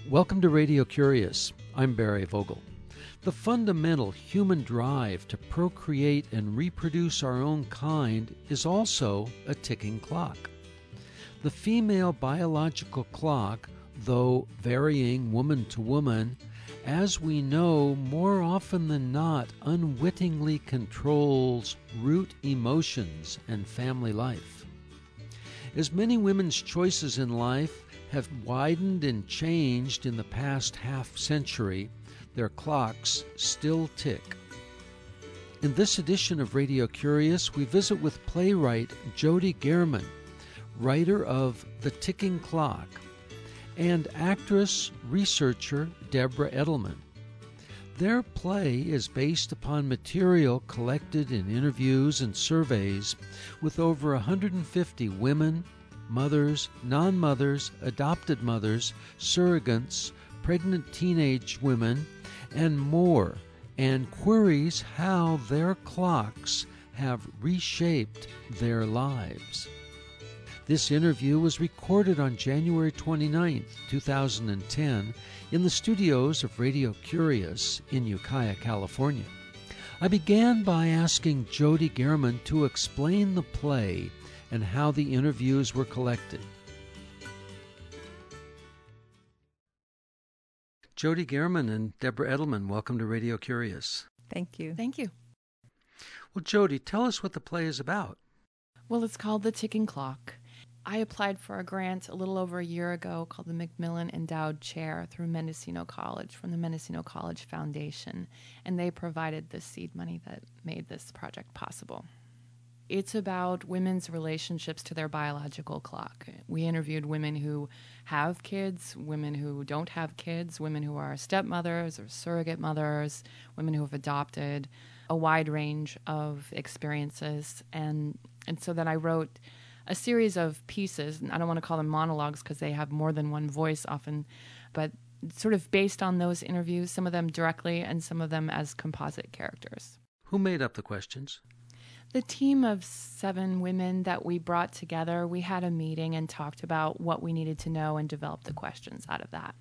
Welcome to Radio Curious. I'm Barry Vogel. The fundamental human drive to procreate and reproduce our own kind is also a ticking clock. The female biological clock, though varying woman to woman, as we know, more often than not unwittingly controls root emotions and family life. As many women's choices in life have widened and changed in the past half-century, their clocks still tick. In this edition of Radio Curious, we visit with playwright Jody Gehrman, writer of The Ticking Clock, and actress, researcher Deborah Edelman. Their play is based upon material collected in interviews and surveys with over 150 women, mothers, non-mothers, adopted mothers, surrogates, pregnant teenage women, and more, and queries how their clocks have reshaped their lives. This interview was recorded on January 29, 2010, in the studios of Radio Curious in Ukiah, California. I began by asking Jody Gehrman to explain the play and how the interviews were collected. Jody Gehrman and Deborah Edelman, welcome to Radio Curious. Thank you. Thank you. Well, Jody, tell us what the play is about. Well, it's called The Ticking Clock. I applied for a grant a little over a year ago called the Macmillan Endowed Chair through Mendocino College from the Mendocino College Foundation, and they provided the seed money that made this project possible. It's about women's relationships to their biological clock. We interviewed women who have kids, women who don't have kids, women who are stepmothers or surrogate mothers, women who have adopted, a wide range of experiences. And so then I wrote a series of pieces, and I don't want to call them monologues because they have more than one voice often, but sort of based on those interviews, some of them directly and some of them as composite characters. Who made up the questions? The team of 7 women that we brought together, we had a meeting and talked about what we needed to know and developed the questions out of that.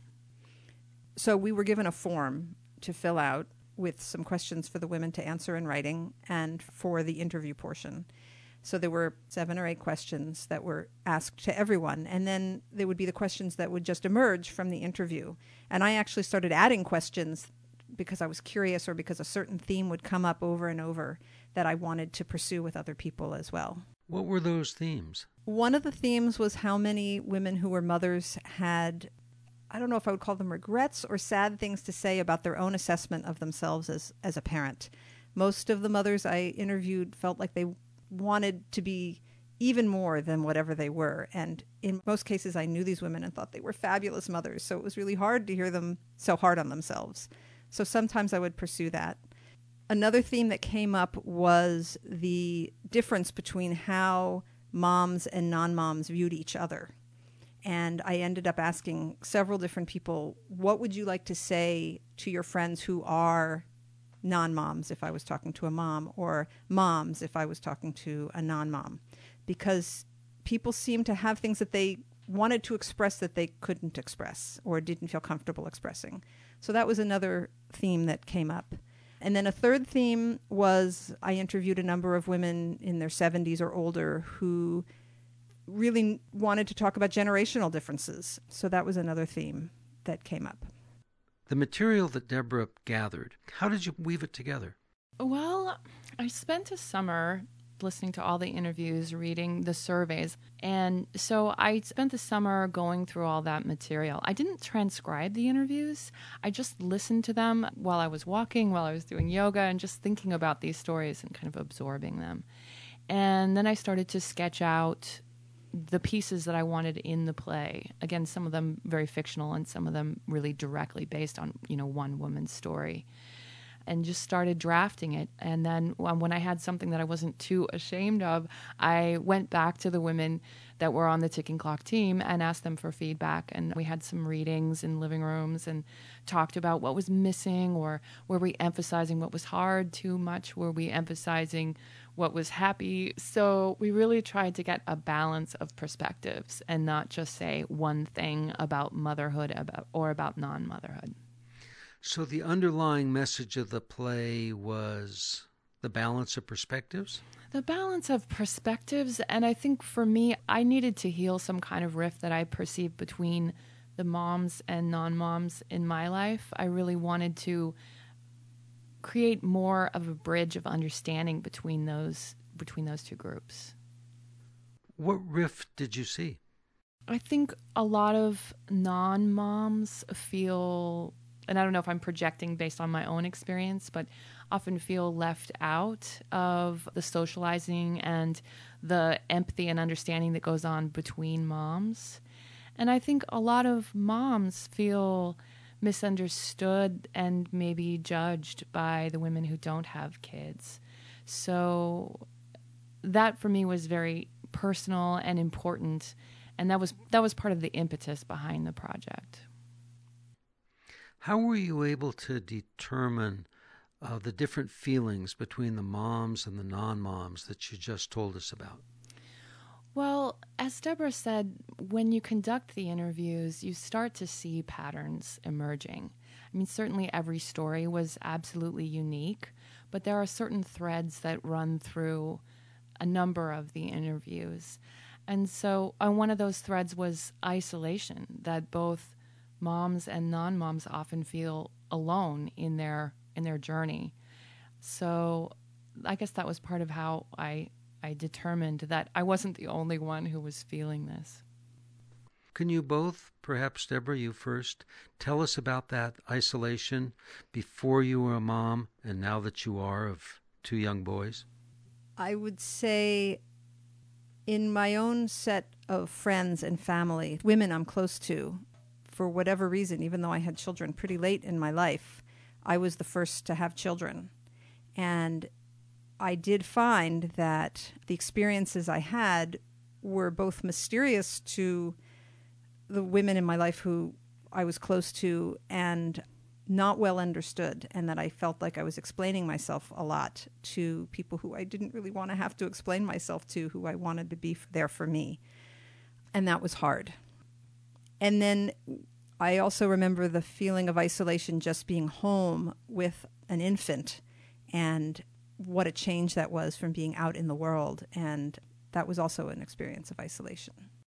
So we were given a form to fill out with some questions for the women to answer in writing and for the interview portion. So there were 7 or 8 questions that were asked to everyone, and then there would be the questions that would just emerge from the interview. And I actually started adding questions because I was curious or because a certain theme would come up over and over that I wanted to pursue with other people as well. What were those themes? One of the themes was how many women who were mothers had, I don't know if I would call them regrets or sad things to say about their own assessment of themselves as a parent. Most of the mothers I interviewed felt like they wanted to be even more than whatever they were. And in most cases, I knew these women and thought they were fabulous mothers. So it was really hard to hear them so hard on themselves. So sometimes I would pursue that. Another theme that came up was the difference between how moms and non-moms viewed each other. And I ended up asking several different people, what would you like to say to your friends who are non-moms if I was talking to a mom, or moms if I was talking to a non-mom? Because people seem to have things that they wanted to express that they couldn't express or didn't feel comfortable expressing. So that was another theme that came up. And then a third theme was I interviewed a number of women in their 70s or older who really wanted to talk about generational differences. So that was another theme that came up. The material that Deborah gathered, how did you weave it together? Well, I spent a summer listening to all the interviews, reading the surveys. And so I spent the summer going through all that material. I didn't transcribe the interviews. I just listened to them while I was walking, while I was doing yoga, and just thinking about these stories and kind of absorbing them. And then I started to sketch out the pieces that I wanted in the play. Again, some of them very fictional and some of them really directly based on, one woman's story. And just started drafting it. And then when I had something that I wasn't too ashamed of, I went back to the women that were on the Ticking Clock team and asked them for feedback. And we had some readings in living rooms and talked about what was missing, or were we emphasizing what was hard too much? Were we emphasizing what was happy. So we really tried to get a balance of perspectives and not just say one thing about motherhood or about non-motherhood. So the underlying message of the play was the balance of perspectives? The balance of perspectives. And I think for me, I needed to heal some kind of rift that I perceived between the moms and non-moms in my life. I really wanted to create more of a bridge of understanding between those two groups. What rift did you see? I think a lot of non-moms feel, and I don't know if I'm projecting based on my own experience, but often feel left out of the socializing and the empathy and understanding that goes on between moms. And I think a lot of moms feel misunderstood and maybe judged by the women who don't have kids. So that for me was very personal and important, and that was part of the impetus behind the project. How were you able to determine the different feelings between the moms and the non-moms that you just told us about? Well, as Deborah said, when you conduct the interviews, you start to see patterns emerging. I mean, certainly every story was absolutely unique, but there are certain threads that run through a number of the interviews. And so one of those threads was isolation, that both moms and non-moms often feel alone in their journey. So I guess that was part of how I determined that I wasn't the only one who was feeling this. Can you both, perhaps Deborah, you first, tell us about that isolation before you were a mom and now that you are of two young boys? I would say in my own set of friends and family, women I'm close to, for whatever reason, even though I had children pretty late in my life, I was the first to have children. And I did find that the experiences I had were both mysterious to the women in my life who I was close to and not well understood, and that I felt like I was explaining myself a lot to people who I didn't really want to have to explain myself to, who I wanted to be there for me. And that was hard. And then I also remember the feeling of isolation just being home with an infant, and what a change that was from being out in the world. And that was also an experience of isolation.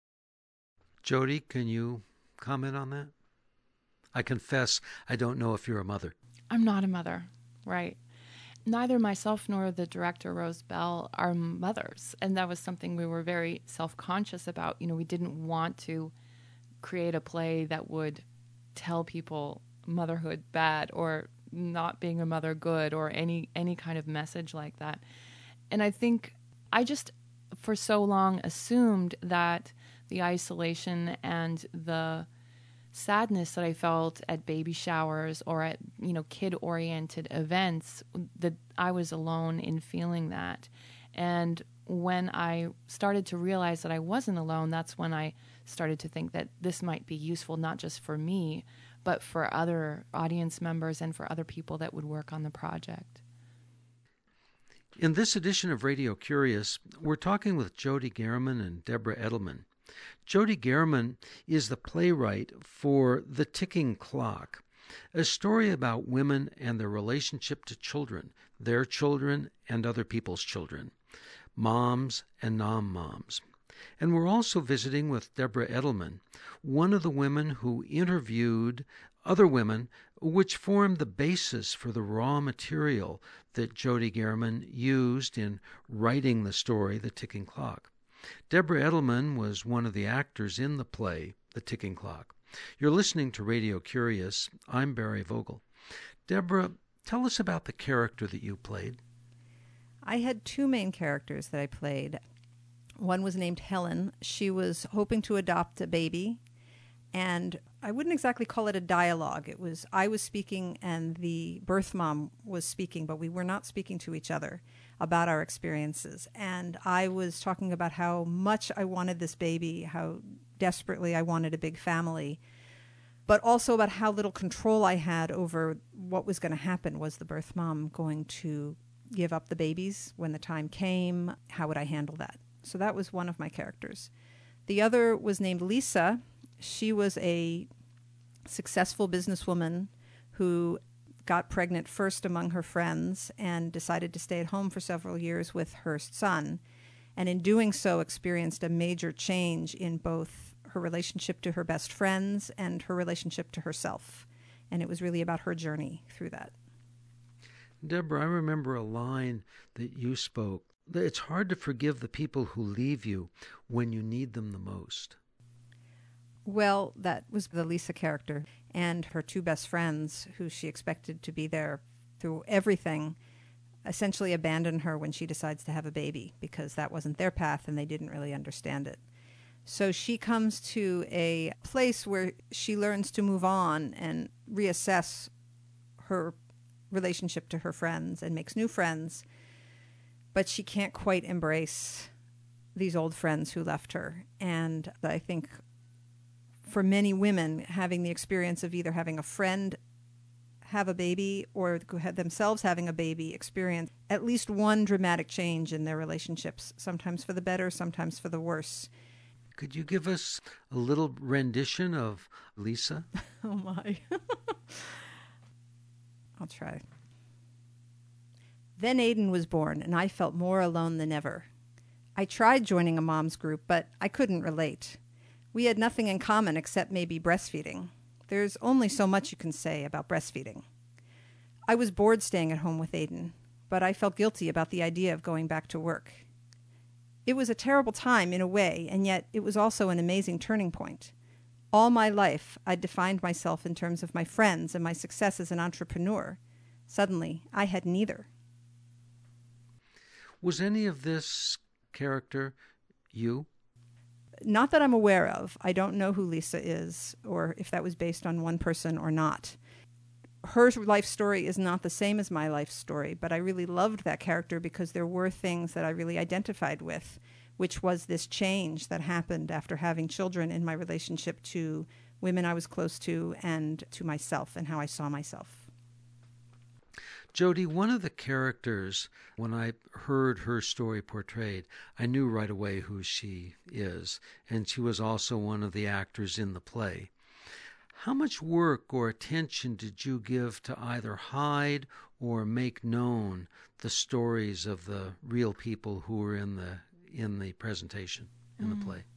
Jody, can you comment on that? I confess I don't know if you're a mother. I'm not a mother, right. Neither myself nor the director, Rose Bell, are mothers. And that was something we were very self-conscious about. You know, we didn't want to create a play that would tell people motherhood bad or not being a mother good or any kind of message like that. And I think I just for so long assumed that the isolation and the sadness that I felt at baby showers or at, kid-oriented events, that I was alone in feeling that. And when I started to realize that I wasn't alone, that's when I started to think that this might be useful not just for me, but for other audience members and for other people that would work on the project. In this edition of Radio Curious, we're talking with Jody Gehrman and Deborah Edelman. Jody Gehrman is the playwright for The Ticking Clock, a story about women and their relationship to children, their children and other people's children, moms and non-moms. And we're also visiting with Deborah Edelman, one of the women who interviewed other women, which formed the basis for the raw material that Jody Gehrman used in writing the story, The Ticking Clock. Deborah Edelman was one of the actors in the play, The Ticking Clock. You're listening to Radio Curious. I'm Barry Vogel. Deborah, tell us about the character that you played. I had two main characters that I played. One was named Helen. She was hoping to adopt a baby, and I wouldn't exactly call it a dialogue. It was I was speaking and the birth mom was speaking, but we were not speaking to each other about our experiences. And I was talking about how much I wanted this baby, how desperately I wanted a big family, but also about how little control I had over what was going to happen. Was the birth mom going to give up the babies when the time came? How would I handle that? So that was one of my characters. The other was named Lisa. She was a successful businesswoman who got pregnant first among her friends and decided to stay at home for several years with her son. And in doing so, experienced a major change in both her relationship to her best friends and her relationship to herself. And it was really about her journey through that. Deborah, I remember a line that you spoke. It's hard to forgive the people who leave you when you need them the most. Well, that was the Lisa character. And her two best friends, who she expected to be there through everything, essentially abandon her when she decides to have a baby because that wasn't their path and they didn't really understand it. So she comes to a place where she learns to move on and reassess her relationship to her friends and makes new friends, but she can't quite embrace these old friends who left her. And I think for many women, having the experience of either having a friend have a baby or themselves having a baby experience at least one dramatic change in their relationships, sometimes for the better, sometimes for the worse. Could you give us a little rendition of Lisa? Oh, my. I'll try. Then Aiden was born, and I felt more alone than ever. I tried joining a mom's group, but I couldn't relate. We had nothing in common except maybe breastfeeding. There's only so much you can say about breastfeeding. I was bored staying at home with Aiden, but I felt guilty about the idea of going back to work. It was a terrible time in a way, and yet it was also an amazing turning point. All my life, I'd defined myself in terms of my friends and my success as an entrepreneur. Suddenly, I had neither. Was any of this character you? Not that I'm aware of. I don't know who Lisa is or if that was based on one person or not. Her life story is not the same as my life story, but I really loved that character because there were things that I really identified with, which was this change that happened after having children in my relationship to women I was close to and to myself and how I saw myself. Jody, one of the characters, when I heard her story portrayed, I knew right away who she is, and she was also one of the actors in the play. How much work or attention did you give to either hide or make known the stories of the real people who were in the presentation, in the play?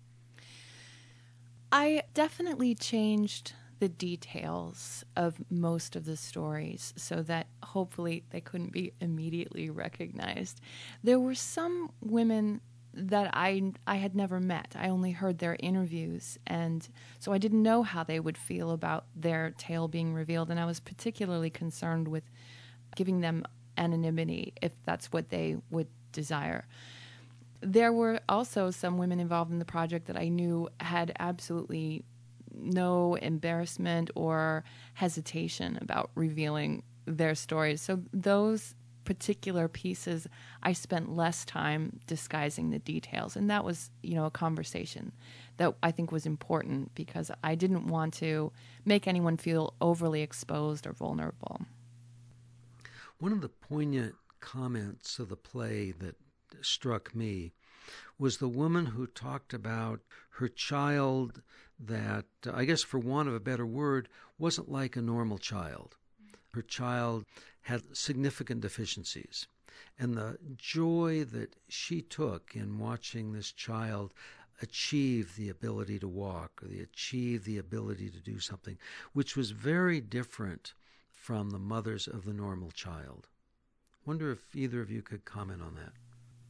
I definitely changed the details of most of the stories so that hopefully they couldn't be immediately recognized. There were some women that I had never met. I only heard their interviews, and so I didn't know how they would feel about their tale being revealed, and I was particularly concerned with giving them anonymity if that's what they would desire. There were also some women involved in the project that I knew had absolutely no embarrassment or hesitation about revealing their stories. So those particular pieces, I spent less time disguising the details. And that was, a conversation that I think was important because I didn't want to make anyone feel overly exposed or vulnerable. One of the poignant comments of the play that struck me was the woman who talked about her child that, I guess for want of a better word, wasn't like a normal child. Her child had significant deficiencies. And the joy that she took in watching this child achieve the ability to walk or achieve the ability to do something, which was very different from the mothers of the normal child. Wonder if either of you could comment on that.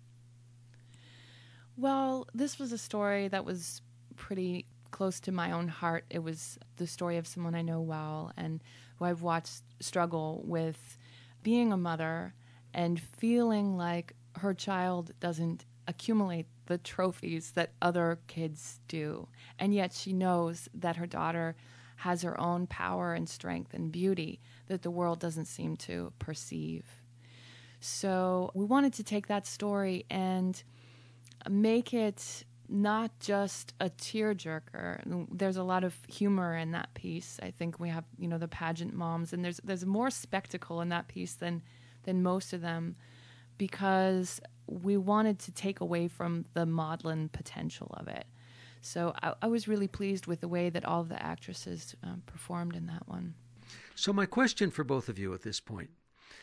Well, this was a story that was pretty close to my own heart. It was the story of someone I know well and who I've watched struggle with being a mother and feeling like her child doesn't accumulate the trophies that other kids do. And yet she knows that her daughter has her own power and strength and beauty that the world doesn't seem to perceive. So we wanted to take that story and make it not just a tearjerker. There's a lot of humor in that piece. I think we have, the pageant moms, and there's more spectacle in that piece than most of them. because we wanted to take away from the maudlin potential of it. So I was really pleased with the way that all of the actresses performed in that one. So my question for both of you at this point,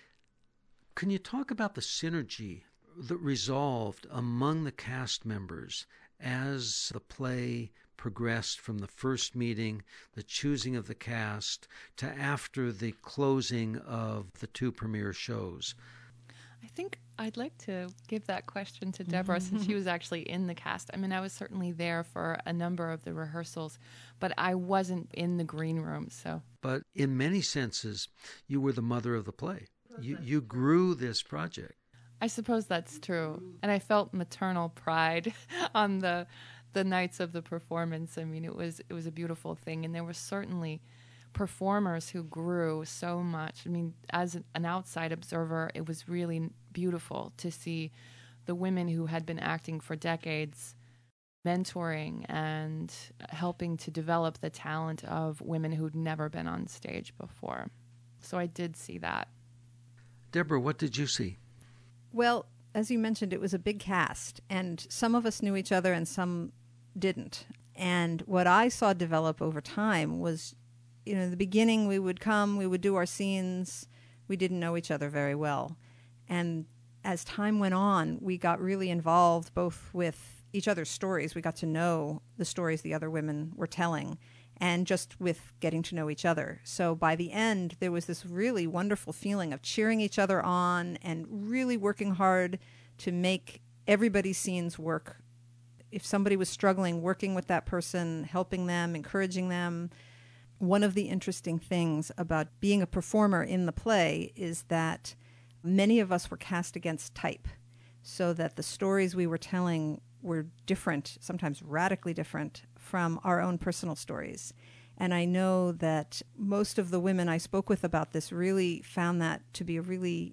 can you talk about the synergy that resolved among the cast members as the play progressed from the first meeting, the choosing of the cast, to after the closing of the two premiere shows? I think I'd like to give that question to Deborah since she was actually in the cast. I mean, I was certainly there for a number of the rehearsals, but I wasn't in the green room. So, but in many senses, you were the mother of the play. You grew this project. I suppose that's true. And I felt maternal pride on the nights of the performance. I mean, it was a beautiful thing. And there were certainly performers who grew so much. I mean, as an outside observer, it was really beautiful to see the women who had been acting for decades mentoring and helping to develop the talent of women who'd never been on stage before. So I did see that. Deborah, what did you see? Well, as you mentioned, it was a big cast, and some of us knew each other and some didn't. And what I saw develop over time was, in the beginning we would come, we would do our scenes, we didn't know each other very well. And as time went on, we got really involved both with each other's stories. We got to know the stories the other women were telling, and just with getting to know each other. So by the end, there was this really wonderful feeling of cheering each other on and really working hard to make everybody's scenes work. If somebody was struggling, working with that person, helping them, encouraging them. One of the interesting things about being a performer in the play is that many of us were cast against type, so that the stories we were telling were different, sometimes radically different, from our own personal stories. And I know that most of the women I spoke with about this really found that to be a really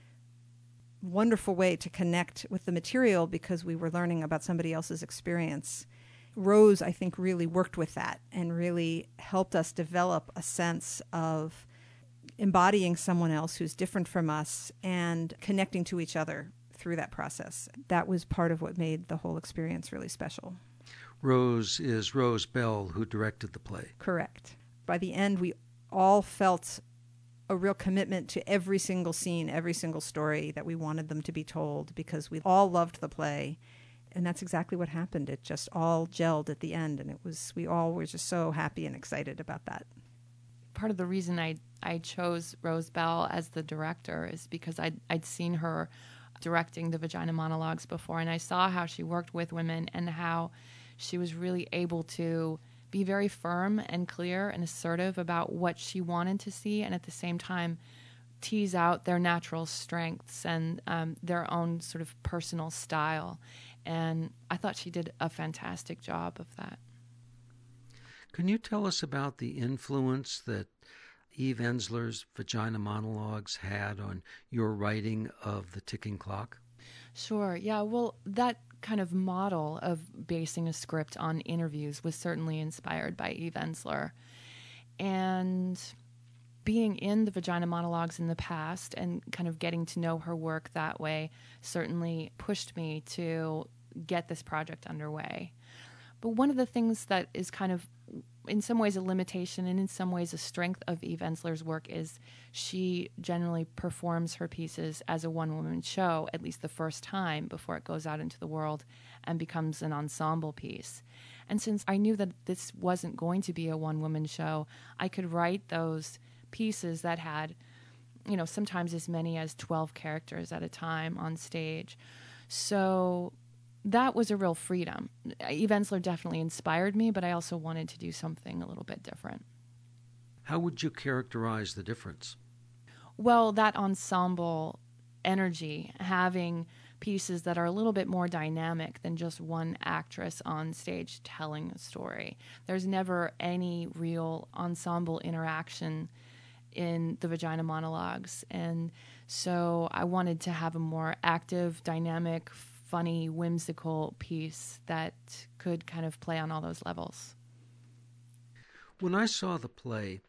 wonderful way to connect with the material, because we were learning about somebody else's experience. Rose, I think, really worked with that and really helped us develop a sense of embodying someone else who's different from us and connecting to each other through that process. That was part of what made the whole experience really special. Rose is Rose Bell, who directed the play. Correct. By the end, we all felt a real commitment to every single scene, every single story that we wanted them to be told, because we all loved the play. And that's exactly what happened. It just all gelled at the end, and we all were just so happy and excited about that. Part of the reason I chose Rose Bell as the director is because I'd seen her directing the Vagina Monologues before, and I saw how she worked with women and how she was really able to be very firm and clear and assertive about what she wanted to see, and at the same time tease out their natural strengths and their own sort of personal style. And I thought she did a fantastic job of that. Can you tell us about the influence that Eve Ensler's Vagina Monologues had on your writing of The Ticking Clock? Sure. Yeah. Well, that kind of model of basing a script on interviews was certainly inspired by Eve Ensler. And being in the Vagina Monologues in the past and kind of getting to know her work that way certainly pushed me to get this project underway. But one of the things that is kind of in some ways a limitation and in some ways a strength of Eve Ensler's work is she generally performs her pieces as a one-woman show, at least the first time before it goes out into the world and becomes an ensemble piece. And since I knew that this wasn't going to be a one-woman show, I could write those pieces that had, sometimes as many as 12 characters at a time on stage. So that was a real freedom. Eve Ensler definitely inspired me, but I also wanted to do something a little bit different. How would you characterize the difference? Well, that ensemble energy, having pieces that are a little bit more dynamic than just one actress on stage telling a story. There's never any real ensemble interaction in the Vagina Monologues. And so I wanted to have a more active, dynamic, funny, whimsical piece that could kind of play on all those levels. When I saw the play,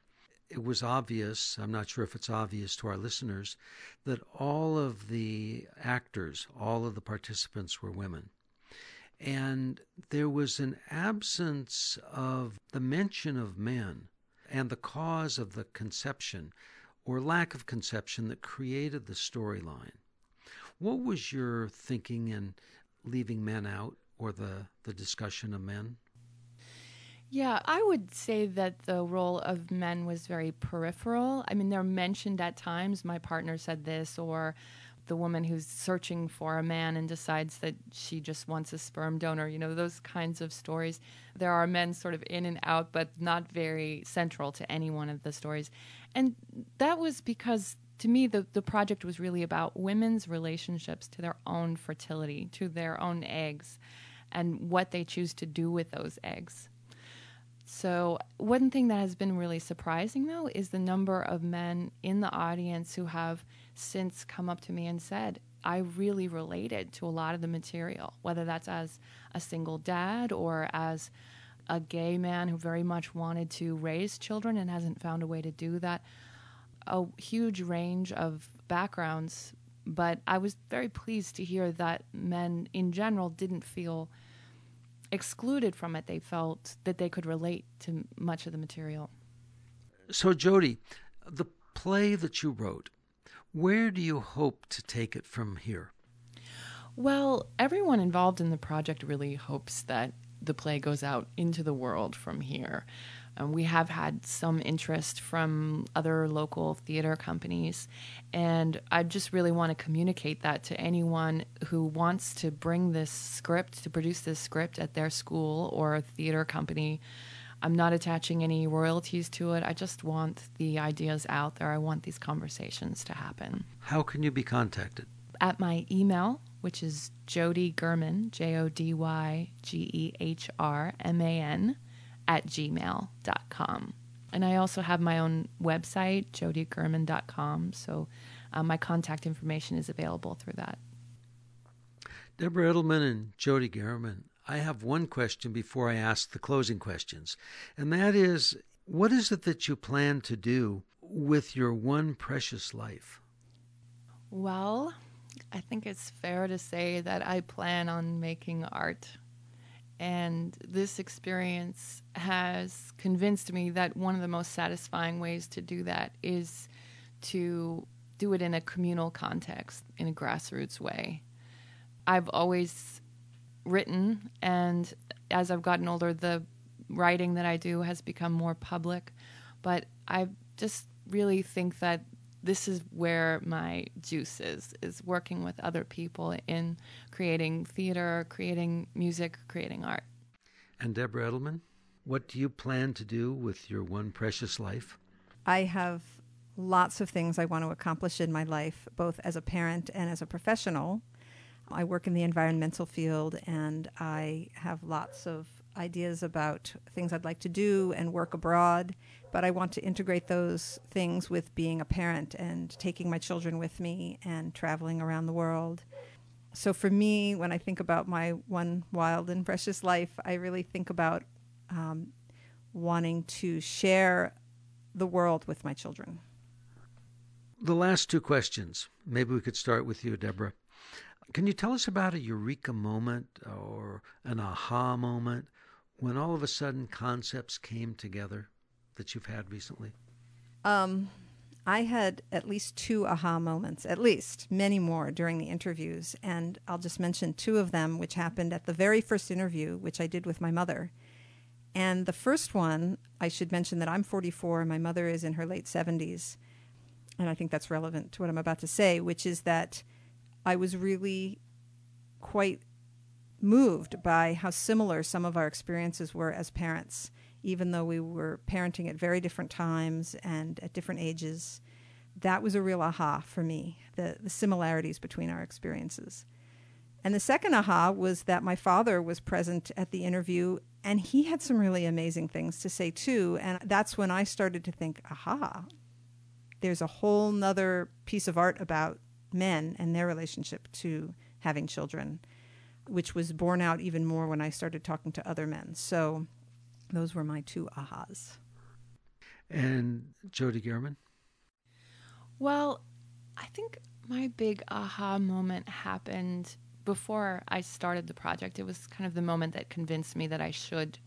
it was obvious, I'm not sure if it's obvious to our listeners, that all of the actors, all of the participants were women. And there was an absence of the mention of men and the cause of the conception or lack of conception that created the storyline. What was your thinking in leaving men out or the discussion of men? Yeah, I would say that the role of men was very peripheral. I mean, they're mentioned at times. My partner said this, or the woman who's searching for a man and decides that she just wants a sperm donor, those kinds of stories. There are men sort of in and out, but not very central to any one of the stories. And that was because, to me, the project was really about women's relationships to their own fertility, to their own eggs, and what they choose to do with those eggs. So one thing that has been really surprising, though, is the number of men in the audience who have since come up to me and said, I really related to a lot of the material, whether that's as a single dad or as a gay man who very much wanted to raise children and hasn't found a way to do that. A huge range of backgrounds, but I was very pleased to hear that men in general didn't feel excluded from it. They felt that they could relate to much of the material. So, Jody, the play that you wrote, where do you hope to take it from here? Well, everyone involved in the project really hopes that the play goes out into the world from here. We have had some interest from other local theater companies, and I just really want to communicate that to anyone who wants to bring this script, to produce this script at their school or theater company. I'm not attaching any royalties to it. I just want the ideas out there. I want these conversations to happen. How can you be contacted? At my email, which is Jody German, JodyGehrman, @gmail.com. And I also have my own website, jodygerman.com, so my contact information is available through that. Deborah Edelman and Jody Gehrman, I have one question before I ask the closing questions, and that is, what is it that you plan to do with your one precious life? Well, I think it's fair to say that I plan on making art. And this experience has convinced me that one of the most satisfying ways to do that is to do it in a communal context, in a grassroots way. I've always written, and as I've gotten older, the writing that I do has become more public. But I just really think that this is where my juice is working with other people in creating theater, creating music, creating art. And Deborah Edelman, what do you plan to do with your one precious life? I have lots of things I want to accomplish in my life, both as a parent and as a professional. I work in the environmental field, and I have lots of ideas about things I'd like to do and work abroad, but I want to integrate those things with being a parent and taking my children with me and traveling around the world. So for me, when I think about my one wild and precious life, I really think about wanting to share the world with my children. The last two questions. Maybe we could start with you, Deborah. Can you tell us about a eureka moment or an aha moment when all of a sudden concepts came together that you've had recently? I had at least two aha moments, at least many more during the interviews. And I'll just mention two of them, which happened at the very first interview, which I did with my mother. And the first one, I should mention that I'm 44 and my mother is in her late 70s. And I think that's relevant to what I'm about to say, which is that I was really quite moved by how similar some of our experiences were as parents, even though we were parenting at very different times and at different ages. That was a real aha for me, the similarities between our experiences. And the second aha was that my father was present at the interview, and he had some really amazing things to say too. And that's when I started to think, aha, there's a whole nother piece of art about men and their relationship to having children, which was borne out even more when I started talking to other men. So those were my two ahas. And Jody Gehrman? Well, I think my big aha moment happened before I started the project. It was kind of the moment that convinced me that I should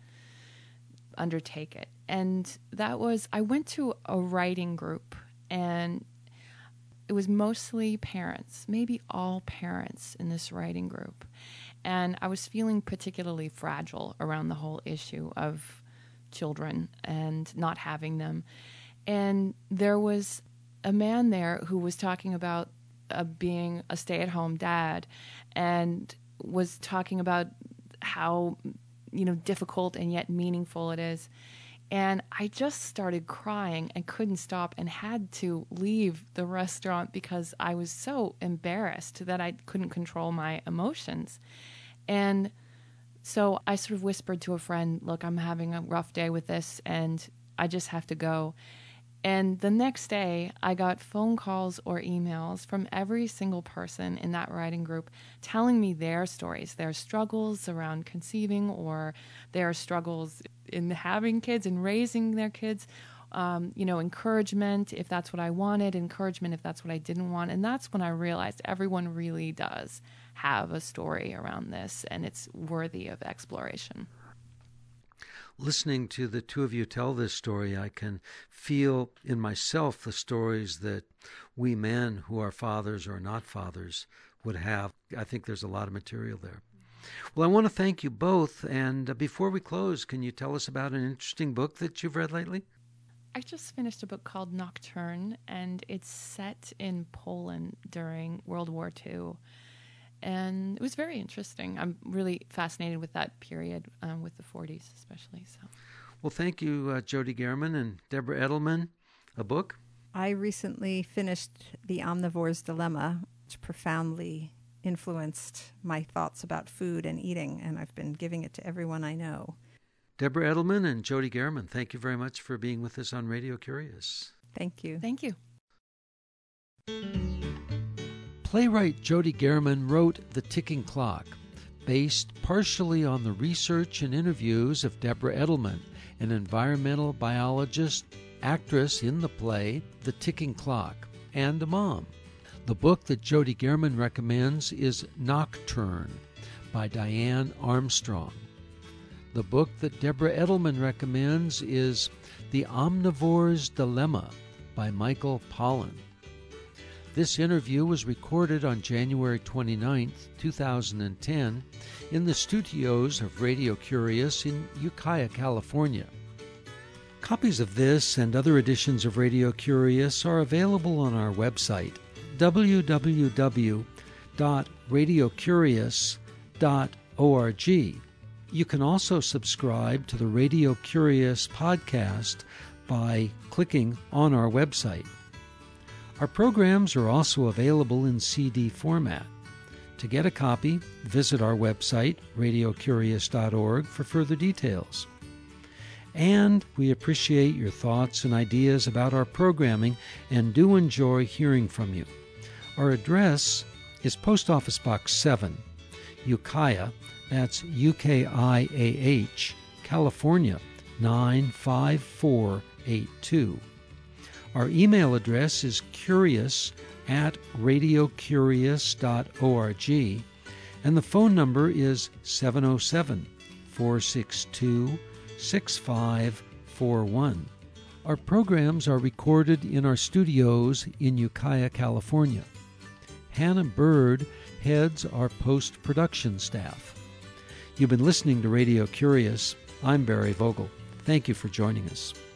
undertake it. And that was, I went to a writing group, and it was mostly parents, maybe all parents in this writing group. And I was feeling particularly fragile around the whole issue of children and not having them. And there was a man there who was talking about being a stay-at-home dad, and was talking about how, difficult and yet meaningful it is. And I just started crying and couldn't stop, and had to leave the restaurant because I was so embarrassed that I couldn't control my emotions. And so I sort of whispered to a friend, look, I'm having a rough day with this, and I just have to go. And the next day, I got phone calls or emails from every single person in that writing group telling me their stories, their struggles around conceiving, or their struggles in having kids and raising their kids. Encouragement if that's what I wanted, encouragement if that's what I didn't want. And that's when I realized everyone really does have a story around this, and it's worthy of exploration. Listening to the two of you tell this story, I can feel in myself the stories that we men who are fathers or not fathers would have. I think there's a lot of material there. Well, I want to thank you both. And before we close, can you tell us about an interesting book that you've read lately? I just finished a book called Nocturne, and it's set in Poland during World War II. And it was very interesting. I'm really fascinated with that period, with the 40s especially. So, well, thank you, Jody Gehrman and Deborah Edelman. A book? I recently finished The Omnivore's Dilemma, which profoundly influenced my thoughts about food and eating, and I've been giving it to everyone I know. Deborah Edelman and Jody Gehrman, thank you very much for being with us on Radio Curious. Thank you. Thank you. Playwright Jody Gehrman wrote The Ticking Clock, based partially on the research and interviews of Deborah Edelman, an environmental biologist, actress in the play The Ticking Clock, and a mom. The book that Jody Gehrman recommends is Nocturne by Diane Armstrong. The book that Deborah Edelman recommends is The Omnivore's Dilemma by Michael Pollan. This interview was recorded on January 29, 2010, in the studios of Radio Curious in Ukiah, California. Copies of this and other editions of Radio Curious are available on our website, www.radiocurious.org. You can also subscribe to the Radio Curious podcast by clicking on our website. Our programs are also available in CD format. To get a copy, visit our website, radiocurious.org, for further details. And we appreciate your thoughts and ideas about our programming and do enjoy hearing from you. Our address is Post Office Box 7, Ukiah, that's UKIAH, California, 95482. Our email address is curious@radiocurious.org, and the phone number is 707-462-6541. Our programs are recorded in our studios in Ukiah, California. Hannah Bird heads our post-production staff. You've been listening to Radio Curious. I'm Barry Vogel. Thank you for joining us.